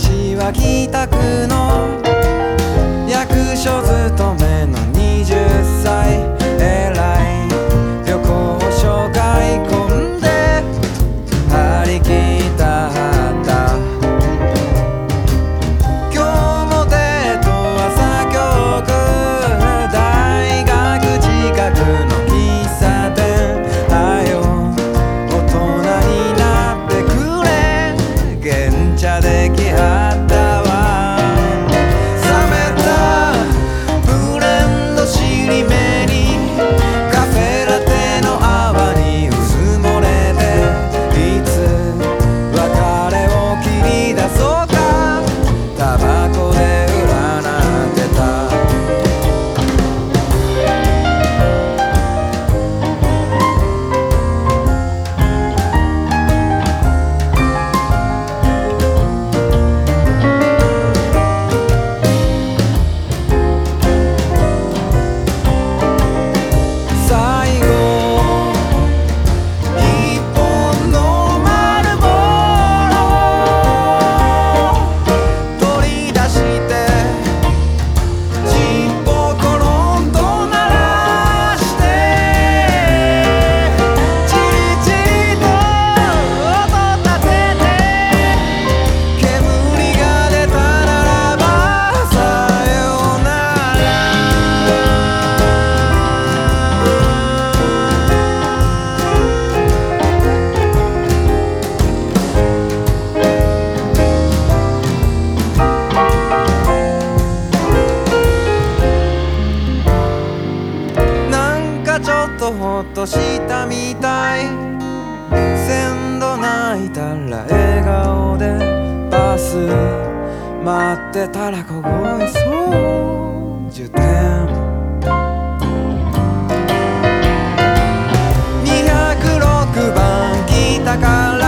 私は北区の役所勤めの20歳えらい旅行所買い込んで張り切ったはった今日もデート朝教区大学近くの喫茶店はよ大人になってくれ現茶できはったわ冷めたブレンド尻目にカフェラテの泡にうずもれていつ別れを切り出そうかタバコで占ってた最後一本の丸ボロ取り出して尻尾コロンと鳴らしてチリチリと音立てて煙が出たならばさよならなんかちょっとほっとしたみたい線路泣いたら笑顔でバス待ってたら凍えそう受験206番来たから